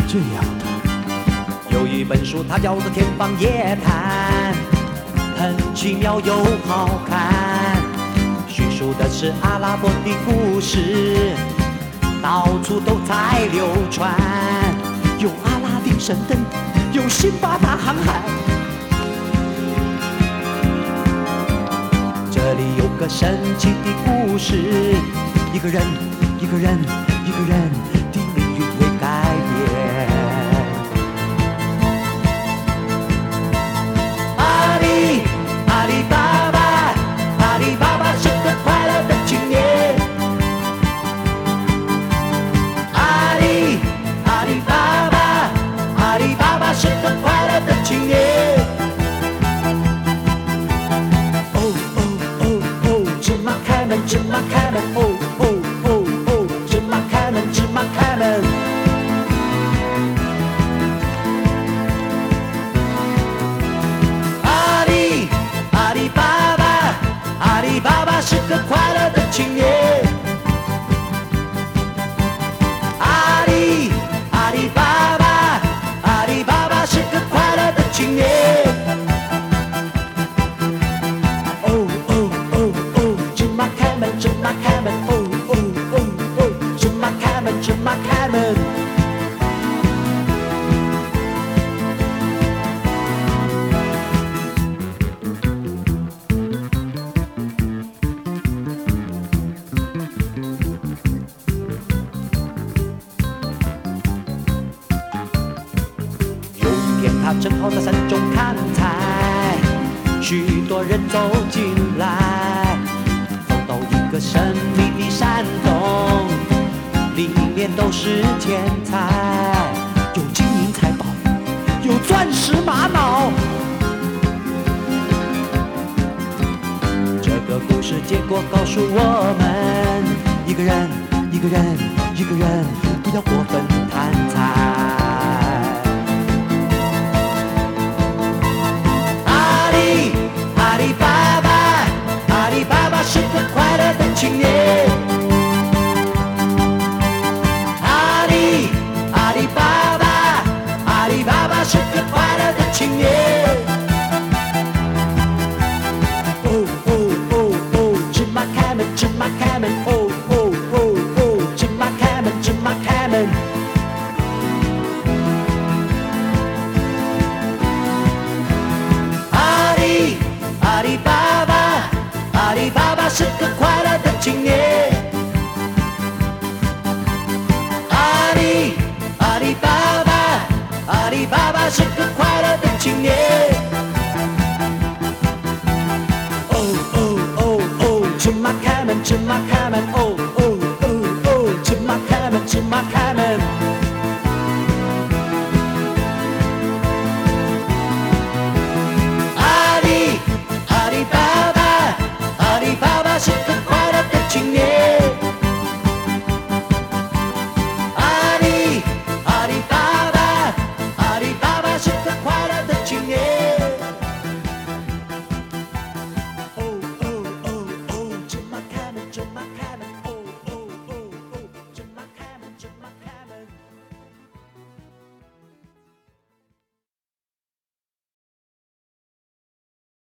这样。 有一本书，它叫做《天方夜谭》，很奇妙又好看，叙述的是阿拉伯的故事，到处都在流传。有阿拉丁神灯，有辛巴达航海。这里有个神奇的故事，一个人，一个人，一个人的命运会改变。阿里巴巴，阿里巴巴是个快乐的青年。阿里巴巴，阿里巴巴是个快乐的青年。哦哦哦哦，芝麻开门，芝麻开门，哦哦哦哦，芝麻开门，芝麻开门。阿里巴巴是个快乐的青年。阿里巴巴，阿里巴巴是个快乐的青年。哦哦哦哦，芝麻开门，芝麻开门，哦哦哦哦，芝麻开门，芝麻开门。他正好在山中砍柴，许多人走进来，走到一个神秘的山洞，里面都是钱财，有金银财宝，有钻石玛瑙。这个故事结果告诉我们，一个人，一个人，一个人，不要过分贪财。阿里巴巴，阿里巴巴是个快乐的青年。阿里巴巴，阿里巴巴是个快乐的青年。哦哦哦哦，芝麻开门，芝麻开门，哦哦哦哦，芝麻开门，芝麻开门。阿里巴巴，阿里巴巴是个快乐的青年。阿里巴巴，阿里巴巴是个快乐的青年。哦哦哦哦，芝麻开门，芝麻开门，哦哦哦哦，芝麻开门，芝麻开门。阿里巴巴，阿里巴巴是个